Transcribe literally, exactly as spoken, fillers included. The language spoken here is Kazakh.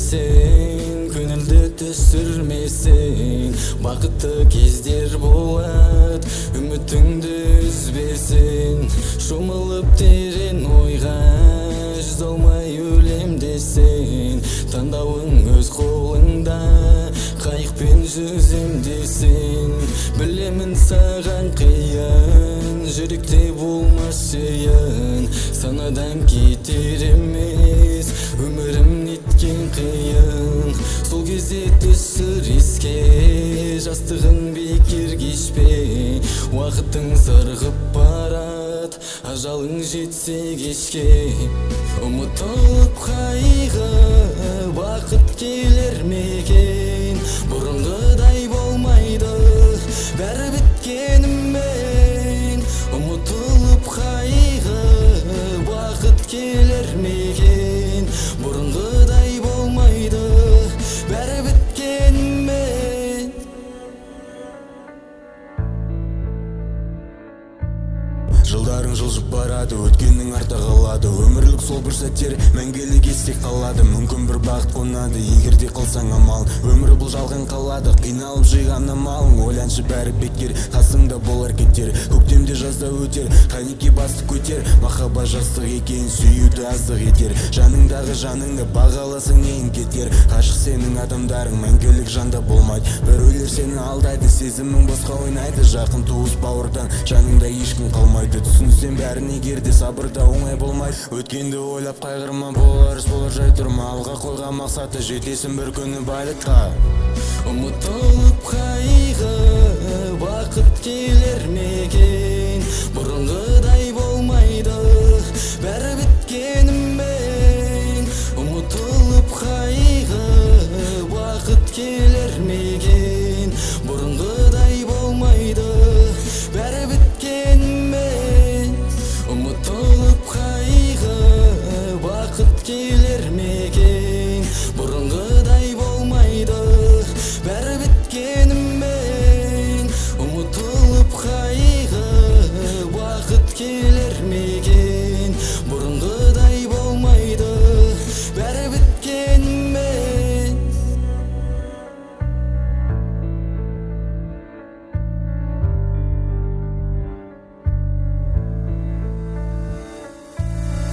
сенбесең, көңілді түсірмесең, бақытты кездер болат, үмітіңді үзбесең. Шомылып терең ойға жүзе алмай өлем десең, таңдауың өз қолыңда, қайықпен жүзем десең. Білемін саған қиын, жүректе болмас жиын, санадан кетер емес өмірім неткен қиын. Сол кезде түсір еске, жастығың бекер кешпе, уақытың сырғып барат, ажалың жетсе кешке. Ұмытылып қайғы бақыт келер мекен, бұрынғыдай болмайды бәрі біткенімен. Ұмытылып қайғы бақыт келер мекен, бұрынғыдай болмайды бәрі біткенімен. Жылдарың жылжып барады, өткеннің арта қалады, өмірлік сол бір сәттер мәңгілік есте қалады. Мүмкін бір бақыт қонады, егерде қылсаң амал. Өмір бұл жалған қалады, қиналып жиған амалың. Ойланшы бәрі бекер, қасыңда болар кеттер. Көктемде жазда өтер, қанеке басты көтер. Махаббат жастық екен, сүюді аздық етер. Жаныңдағы жаныңды бағаласың ең кетер. Ғашық сенің адамдарың мәңгілік жанда болмайды. Біреулер сені алдайды, сезімің босқа ойнайды. Жақын туыс бауырдан жаныңда ешкім қалмайды. Түсінсем бәрін егерде сабырда оңай болмайды. Өткенді ойлап қайғырма, болар іс болар жай тұрма. Алға қойған мақсаты жетесің бір күні байлыққа. Ұмытылып қайғы